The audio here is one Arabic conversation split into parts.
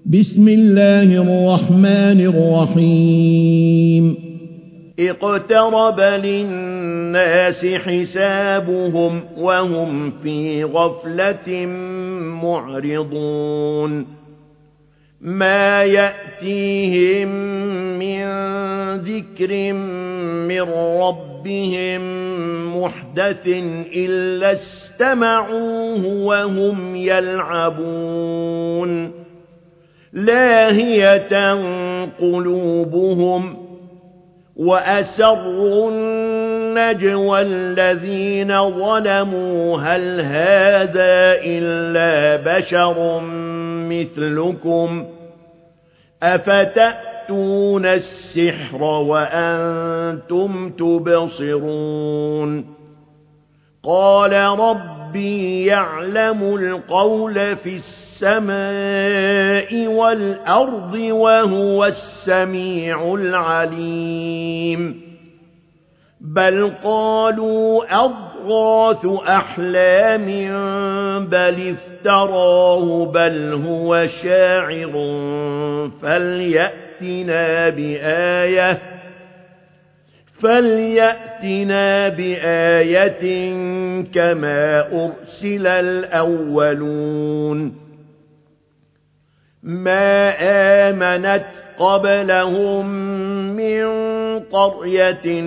بسم الله الرحمن الرحيم اقترب للناس حسابهم وهم في غفلة معرضون ما يأتيهم من ذكر من ربهم محدث إلا استمعوه وهم يلعبون لاهية قلوبهم وأسروا النجوى الذين ظلموا هل هذا إلا بشر مثلكم أفتأتون السحر وأنتم تبصرون قال ربي يعلم القول في السماء والأرض وهو السميع العليم بل قالوا أضغاث أحلام بل افتراه بل هو شاعر فليأتنا بآية كما أرسل الأولون ما آمنت قبلهم من قرية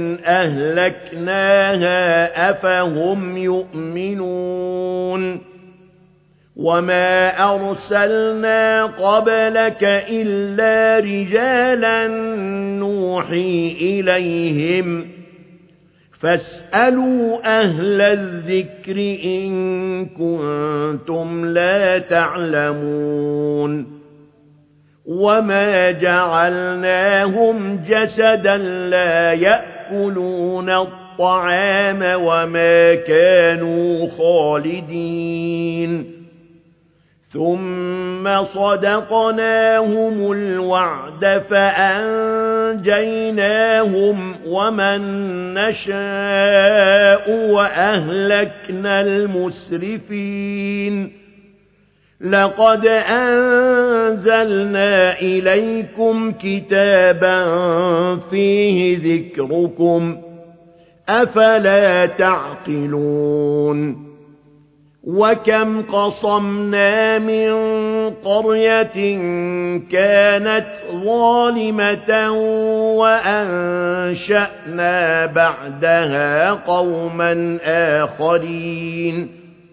أهلكناها أفهم يؤمنون وما أرسلنا قبلك إلا رجالا نوحي إليهم فاسألوا أهل الذكر إن كنتم لا تعلمون وما جعلناهم جسدا لا يأكلون الطعام وما كانوا خالدين ثم صدقناهم الوعد فأنجيناهم ومن نشاء وأهلكنا المسرفين لقد أنزلنا إليكم كتابا فيه ذكركم أفلا تعقلون وكم قصمنا من قرية كانت ظالمة وأنشأنا بعدها قوما آخرين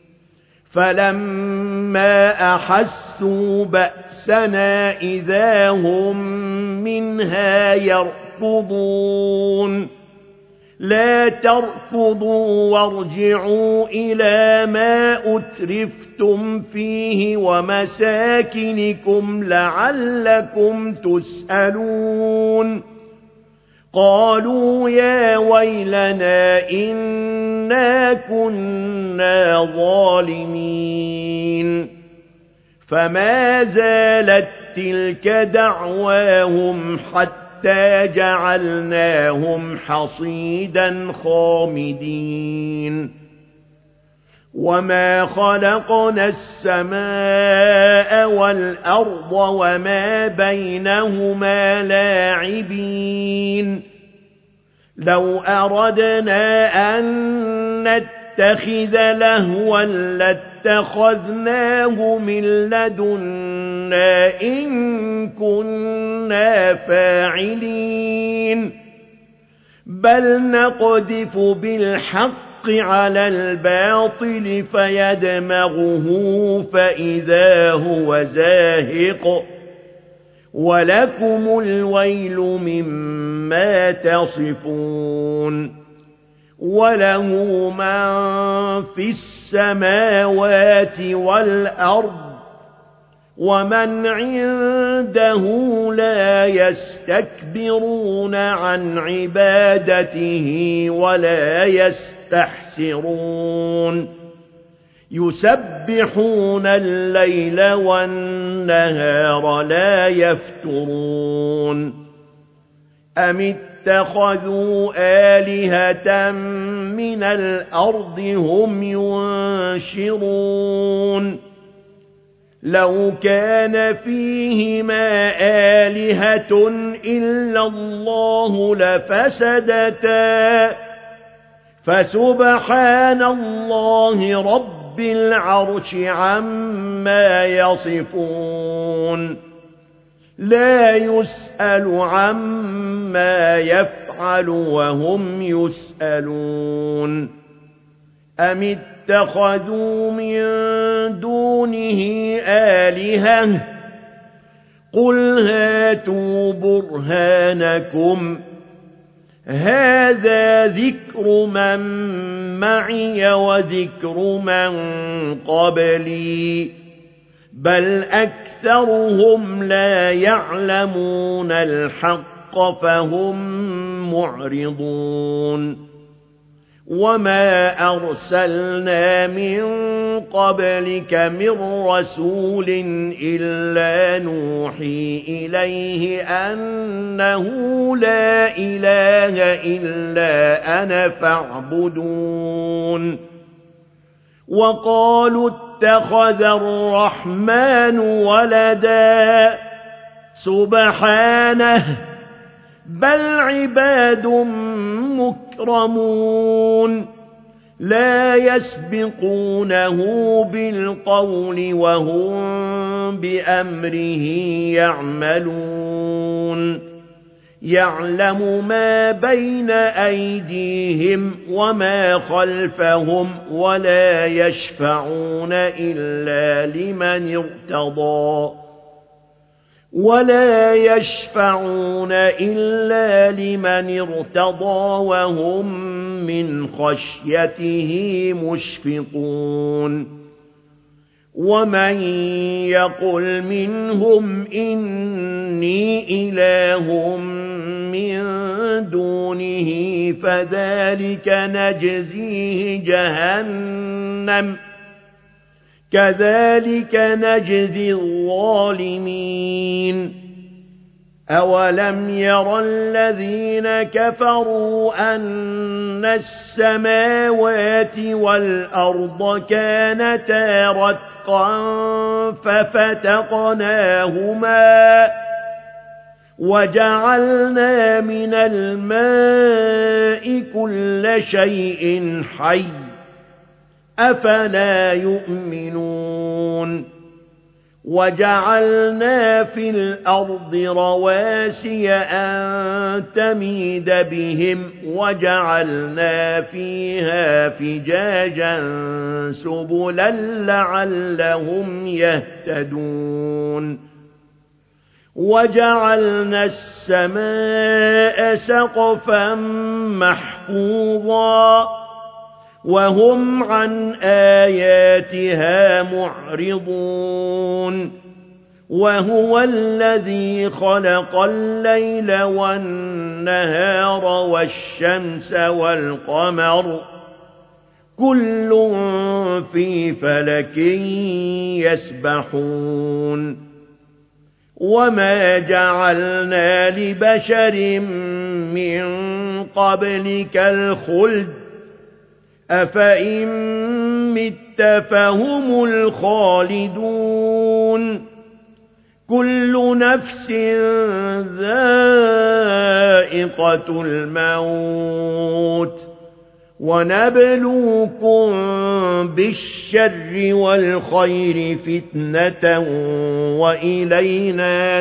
فلما أحسوا بأسنا إذا هم منها يركضون لا تركضوا وارجعوا إلى ما أترفتم فيه ومساكنكم لعلكم تسألون قالوا يا ويلنا إنا كنا ظالمين فما زالت تلك دعواهم حتى جعلناهم حصيدا خامدين وما خلقنا السماء والأرض وما بينهما لاعبين لو أردنا أن نتخذ لهوا لاتخذناه من لدنا إن كنا فاعلين بل نقذف بالحق على الباطل فيدمغه فإذا هو زاهق ولكم الويل مما تصفون وله من في السماوات والأرض ومن عنده لا يستكبرون عن عبادته ولا يستحسرون يسبحون الليل والنهار لا يفترون أم اتخذوا آلهة من الأرض هم ينشرون لو كان فيهما آلهة إلا الله لفسدتا فسبحان الله رب العرش عما يصفون لا يسأل عما يفعل وهم يسألون أم اتخذوا من دونه آلهة قل هاتوا برهانكم هذا ذكر من معي وذكر من قبلي بل أكثرهم لا يعلمون الحق فهم معرضون وما أرسلنا من قبلك من رسول إلا نوحي إليه أنه لا إله إلا أنا فاعبدون وقالوا اتخذ الرحمن ولدا سبحانه بل عباد مكرمون لا يسبقونه بالقول وهم بأمره يعملون يعلم ما بين أيديهم وما خلفهم ولا يشفعون إلا لمن ارتضى وهم من خشيته مشفقون ومن يقل منهم إني إله من دونه فذلك نجزيه جهنم كذلك نجزي الظالمين أولم ير الذين كفروا أن السماوات والأرض كانتا رتقا ففتقناهما وجعلنا من الماء كل شيء حي أفلا يؤمنون وجعلنا في الأرض رواسي أن تميد بهم وجعلنا فيها فجاجا سبلا لعلهم يهتدون وجعلنا السماء سقفا محفوظا وهم عن آياتها معرضون وهو الذي خلق الليل والنهار والشمس والقمر كل في فلك يسبحون وما جعلنا لبشر من قبلك الخلد أفإن مت فهم الخالدون كل نفس ذائقة الموت ونبلوكم بالشر والخير فتنة وإلينا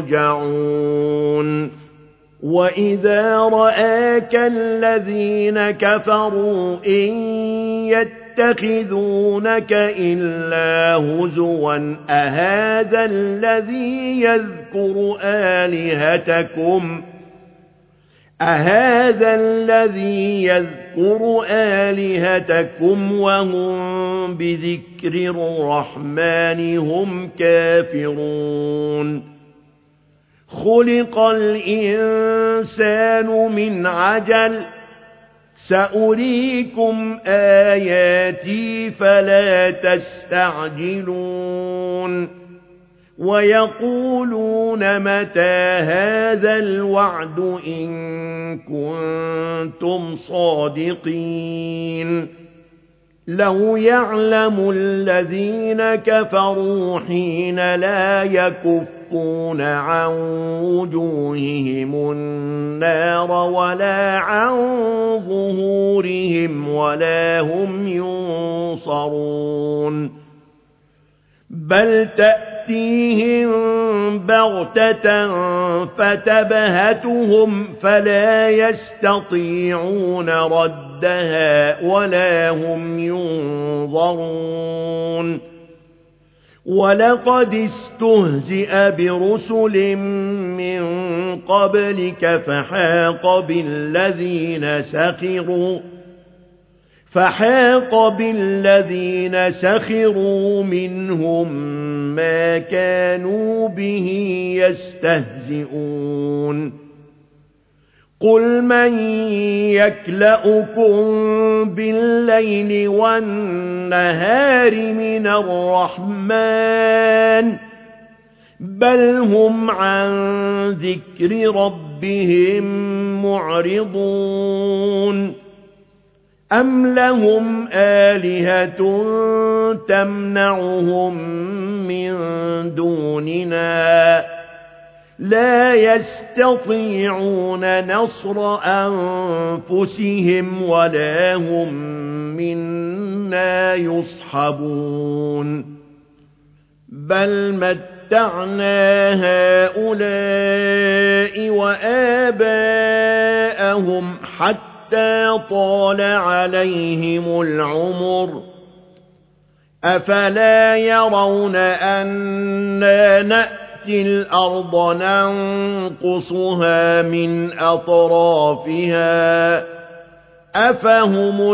ترجعون وإذا رآك الذين كفروا إن يتخذونك إلا هزوا أهذا الذي يذكر آلهتكم وهم بذكر الرحمن هم كافرون خلق الإنسان من عجل سأريكم آياتي فلا تستعجلون ويقولون متى هذا الوعد إن كنتم صادقين لو يعلم الذين كفروا حين لا يكفون عن وجوههم النار ولا عن ظهورهم ولا هم ينصرون بل تأتيهم بغتة فتبهتهم فلا يستطيعون ردها ولا هم ينظرون ولقد استهزئ برسل من قبلك فحاق بالذين سخروا منهم ما كانوا به يستهزئون قل من يكلؤكم بالليل والنهار من الرحمن بل هم عن ذكر ربهم معرضون أم لهم آلهة تمنعهم من دوننا لا يستطيعون نصر أنفسهم ولا هم منا يصحبون بل متعنا هؤلاء وآباءهم حتى طال عليهم العمر أفلا يرون أنا نأتي الأرض ننقصها من أطرافها أفهم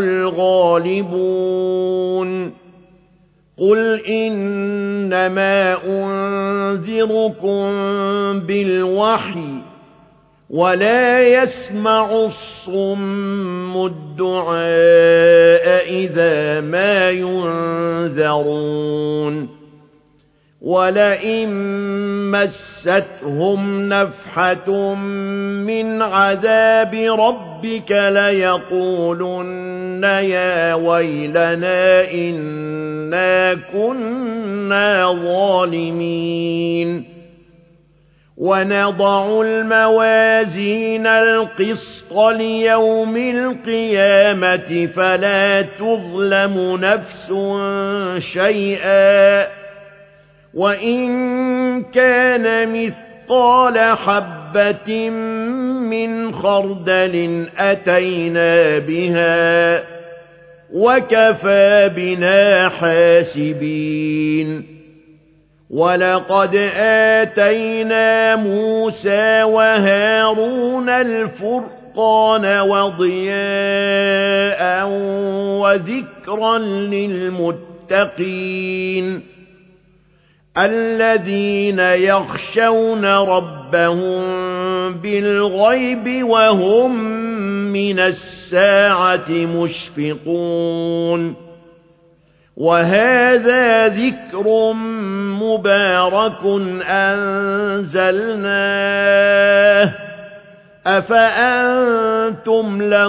الغالبون قل إنما أنذركم بالوحي ولا يسمع الصم الدعاء إذا ما ينذرون ولئن مستهم نفحة من عذاب ربك ليقولن يا ويلنا إنا كنا ظالمين ونضع الموازين القسط ليوم القيامة فلا تظلم نفس شيئا وإن كان مثقال حبة من خردل أتينا بها وكفى بنا حاسبين ولقد آتينا موسى وهارون الفرقان وضياء وذكرا للمتقين الذين يخشون ربهم بالغيب وهم من الساعة مشفقون وهذا ذكر مبارك أنزلناه أفأنتم له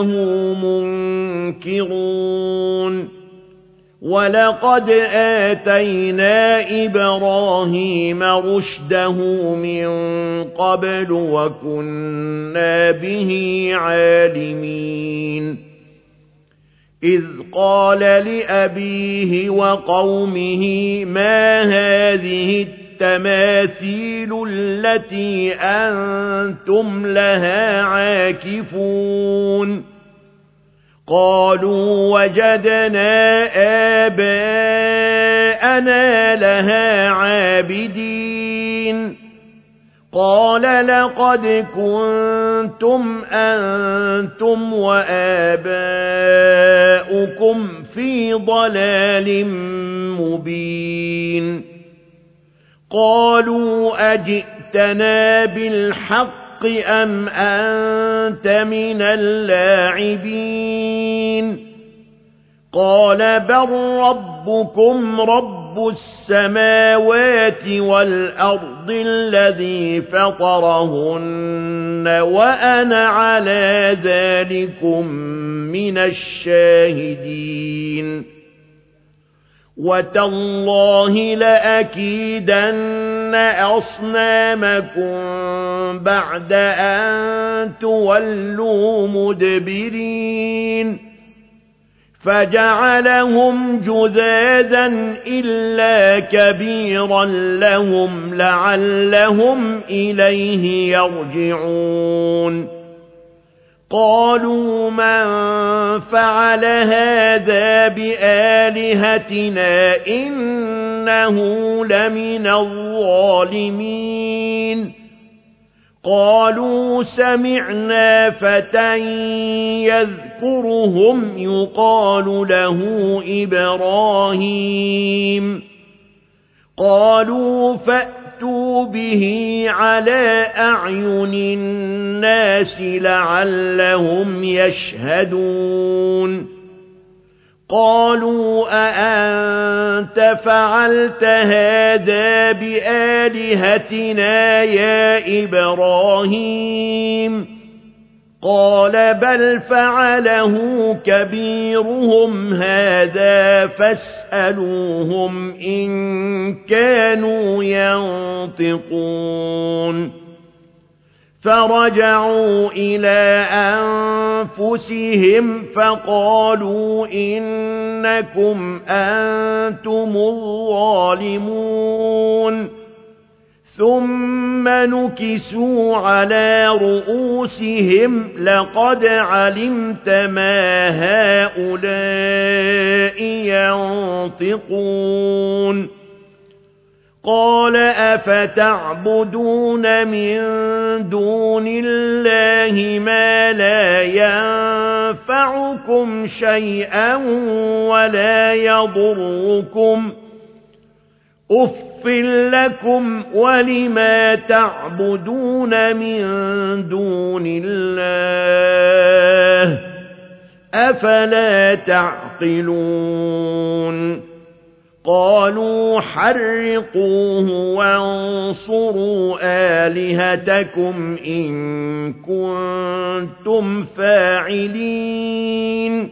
منكرون ولقد آتينا إبراهيم رشده من قبل وكنا به عالمين إذ قال لأبيه وقومه ما هذه التماثيل التي أنتم لها عاكفون قالوا وجدنا آباءنا لها عابدين قال لقد كنتم أنتم وآباؤكم في ضلال مبين قالوا أجئتنا بالحق أم أنت من اللاعبين قال بل ربكم رب السماوات والأرض الذي فطرهن وأنا على ذلكم من الشاهدين وتالله لأكيدن أصنامكم بعد أن تولوا مدبرين فجعلهم جذاذا إلا كبيرا لهم لعلهم إليه يرجعون قالوا من فعل هذا بآلهتنا إنه لمن الظالمين قالوا سمعنا فتى يذكرهم يقال له إبراهيم قالوا فأتوا به على أعين الناس لعلهم يشهدون قالوا أأنت فعلت هذا بآلهتنا يا إبراهيم قال بل فعله كبيرهم هذا فاسألوهم إن كانوا ينطقون فرجعوا إلى أنفسهم فقالوا إنكم أنتم الظالمون ثم نكسوا على رؤوسهم لقد علمت ما هؤلاء ينطقون قال أفتعبدون من دون الله ما لا ينفعكم شيئا ولا يضركم أف لكم ولما تعبدون من دون الله أفلا تعقلون قالوا حرقوه وانصروا آلهتكم إن كنتم فاعلين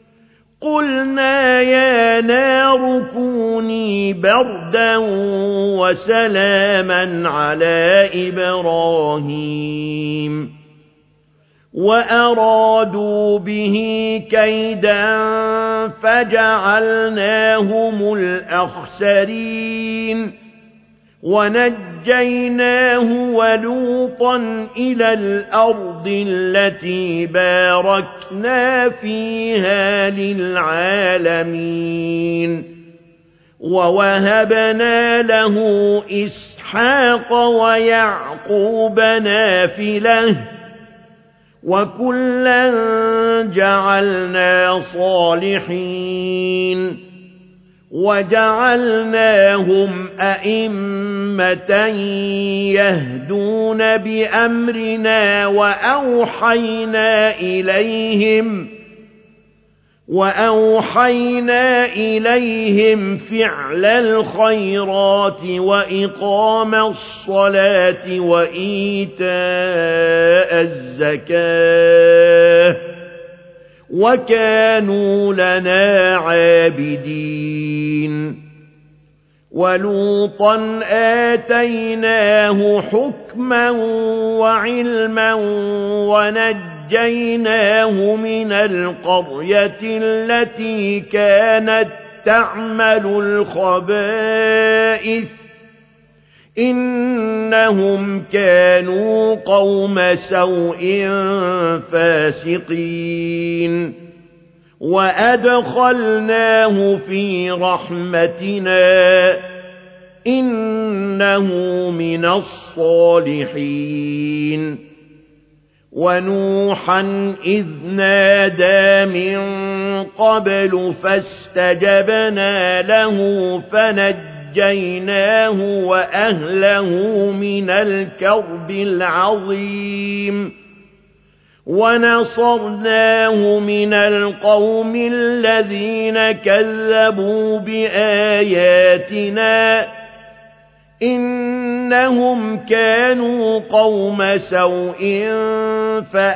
قلنا يا نار كوني بردا وسلاما على إبراهيم وأرادوا به كيدا فجعلناهم الأخسرين ونجيناه ولوطا إلى الأرض التي باركنا فيها للعالمين ووهبنا له إسحاق ويعقوب نافلة وكلا جعلنا صالحين وجعلناهم أئمة يهدون بأمرنا وأوحينا إليهم فعل الخيرات وإقام الصلاة وإيتاء الزكاة وكانوا لنا عابدين ولوطا آتيناه حكما وعلما ونجيناه من القرية التي كانت تعمل الخبائث إنهم كانوا قوم سوء فاسقين وأدخلناه في رحمتنا إنه من الصالحين ونوحا إذ نادى من قبل فاستجبنا له فنجيناه وأهله من الكرب العظيم ونصرناه من القوم الذين كذبوا بآياتنا إنهم كانوا قوم سوء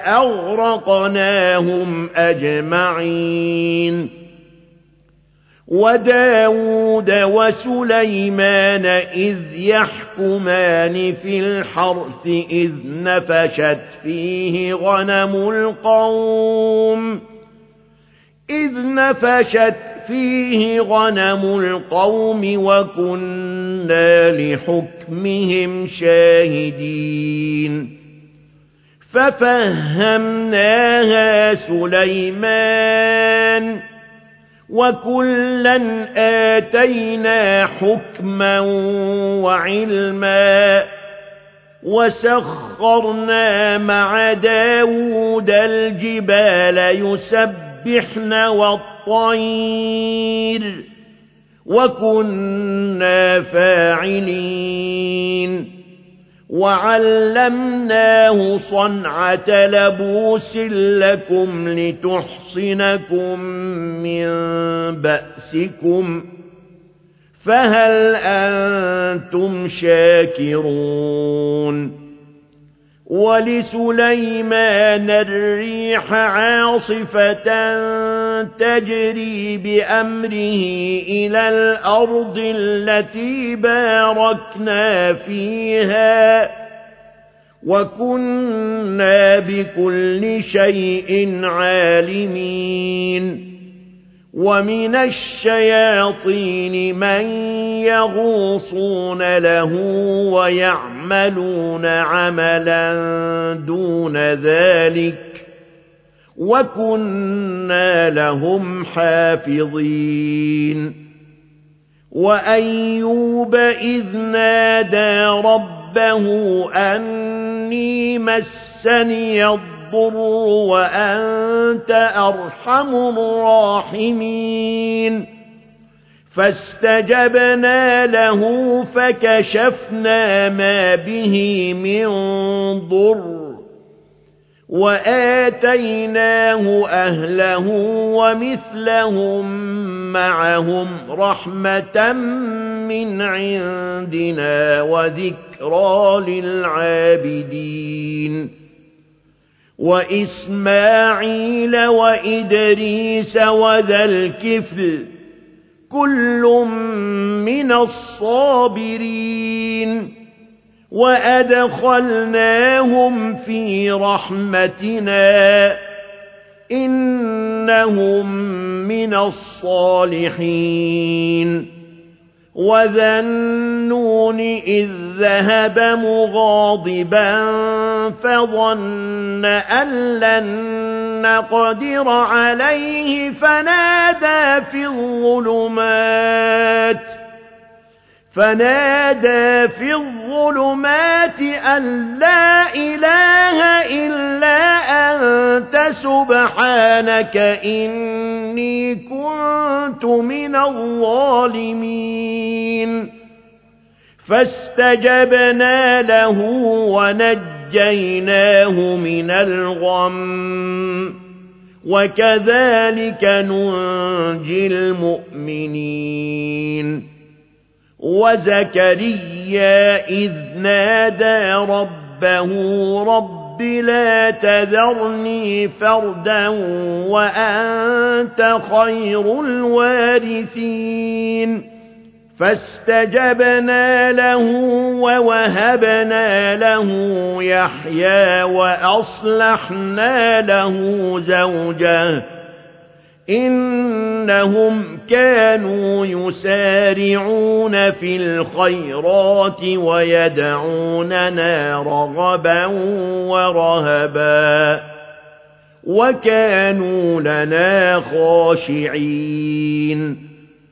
فأغرقناهم أجمعين وداود وسليمان إذ يحكمان في الحرث إذ نفشت فيه غنم القوم وكنا لحكمهم شاهدين ففهمناها سليمان وكلا آتينا حكما وعلما وسخرنا مع داود الجبال يسبحن والطير وكنا فاعلين وعلمناه صنعة لبوس لكم لتحصنكم من بأسكم فهل أنتم شاكرون ولسليمان الريح عاصفة تجري بأمره إلى الأرض التي باركنا فيها وكنا بكل شيء عالمين ومن الشياطين من يغوصون له ويعملون عملا دون ذلك وكنا لهم حافظين وأيوب إذ نادى ربه أني مسني الضر وأنت أرحم الراحمين فاستجبنا له فكشفنا ما به من ضر وآتيناه أهله ومثلهم معهم رحمة من عندنا وذكرى للعابدين وإسماعيل وإدريس وذا الكفل كل من الصابرين وأدخلناهم في رحمتنا إنهم من الصالحين وذا النون إذ ذهب مغاضبا فظن أن لن نقدر عليه فنادى في الظلمات أن لا إله إلا أنت سبحانك إني كنت من الظالمين فاستجبنا له ونجيناه من الغم وكذلك ننجي المؤمنين وزكريا إذ نادى ربه رب لا تذرني فردا وأنت خير الوارثين فاستجبنا له ووهبنا له يحيى وأصلحنا له زوجه إنهم كانوا يسارعون في الخيرات ويدعوننا رغبا ورهبا وكانوا لنا خاشعين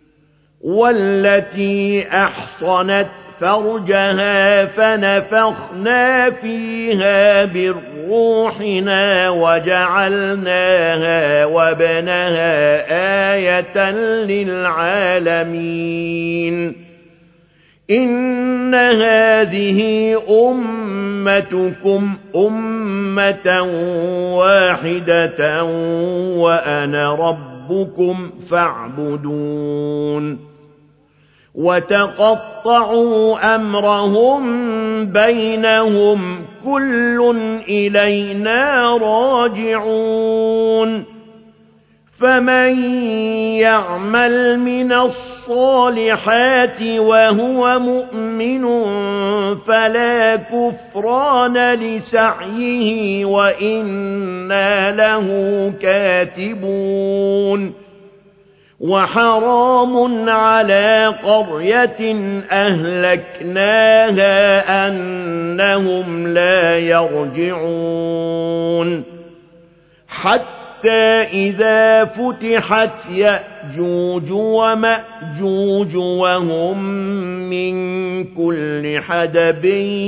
والتي أحصنت فرجها فنفخنا فيها من روحنا وجعلناها وابنها آية للعالمين إن هذه أمتكم أمة واحدة وأنا ربكم فاعبدون وتقطعوا أمرهم بينهم كل إلينا راجعون فمن يعمل من الصالحات وهو مؤمن فلا كفران لسعيه وإنا له كاتبون وحرام على قرية أهلكناها أنهم لا يرجعون حتى إذا فتحت يأجوج ومأجوج وهم من كل حدب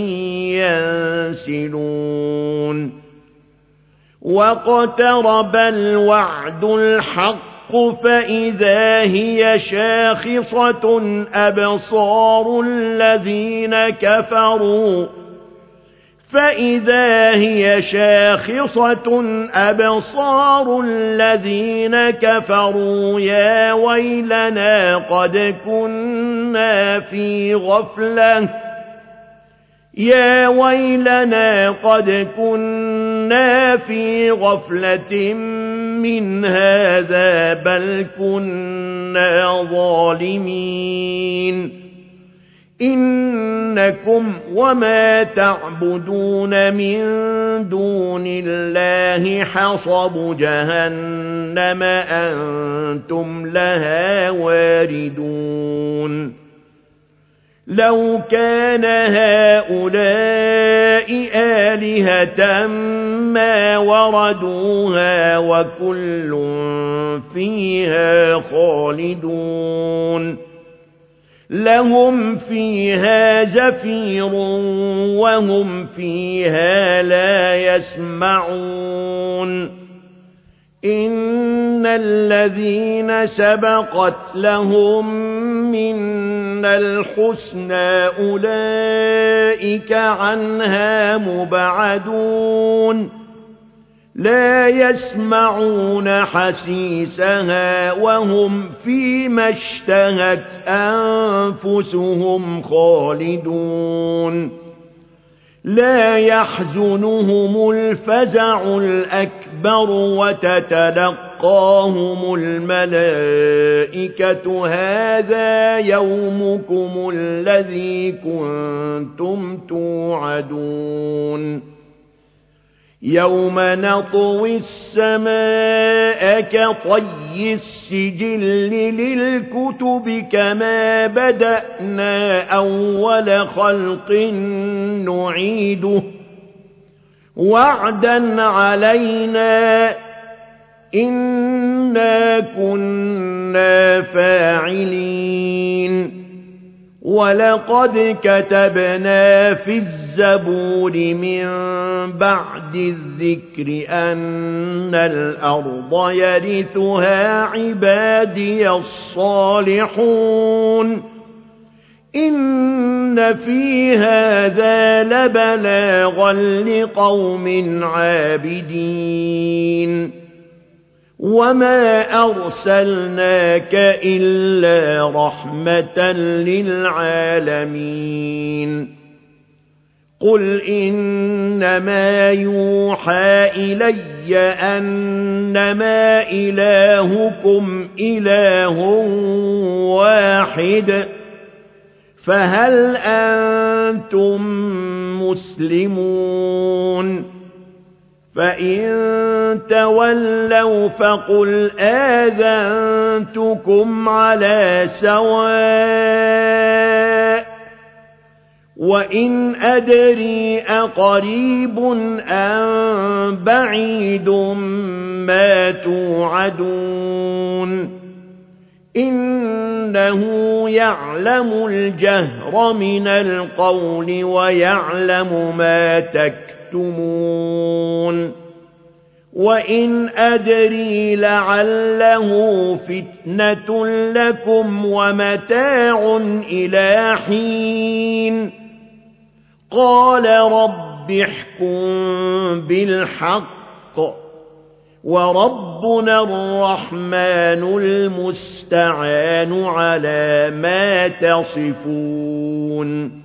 ينسلون واقترب الوعد الحق فإذا هي شاخصة أبصار الذين كفروا يا ويلنا قد كنا في غفلة من هذا بل كنا ظالمين إنكم وما تعبدون من دون الله حصب جهنم أنتم لها واردون لو كان هؤلاء آلهة ما وردوها وكل فيها خالدون لهم فيها زفير وهم فيها لا يسمعون إن الذين سبقت لهم منا الحسنى أولئك عنها مبعدون لا يسمعون حسيسها وهم فيما اشتهت أنفسهم خالدون لا يحزنهم الفزع الأكبر وتتلقاهم الملائكة هذا يومكم الذي كنتم توعدون يوم نطوي السماء كطي السجل للكتب كما بدأنا أول خلق نعيده وعدا علينا إنا كنا فاعلين ولقد كتبنا في الزبور من بعد الذكر أن الأرض يرثها عبادي الصالحون إن في هذا لبلاغا لقوم عابدين وما أرسلناك إلا رحمة للعالمين قل إنما يوحى إلي أنما إلهكم إله واحد فهل أنتم مسلمون فإن تولوا فقل آذنتكم على سواء وإن أدري أقريب أم بعيد ما توعدون إنه يعلم الجهر من القول ويعلم ما تكتمون وإن أدري لعله فتنة لكم ومتاع إلى حين قال رب احكم بالحق وربنا الرحمن المستعان على ما تصفون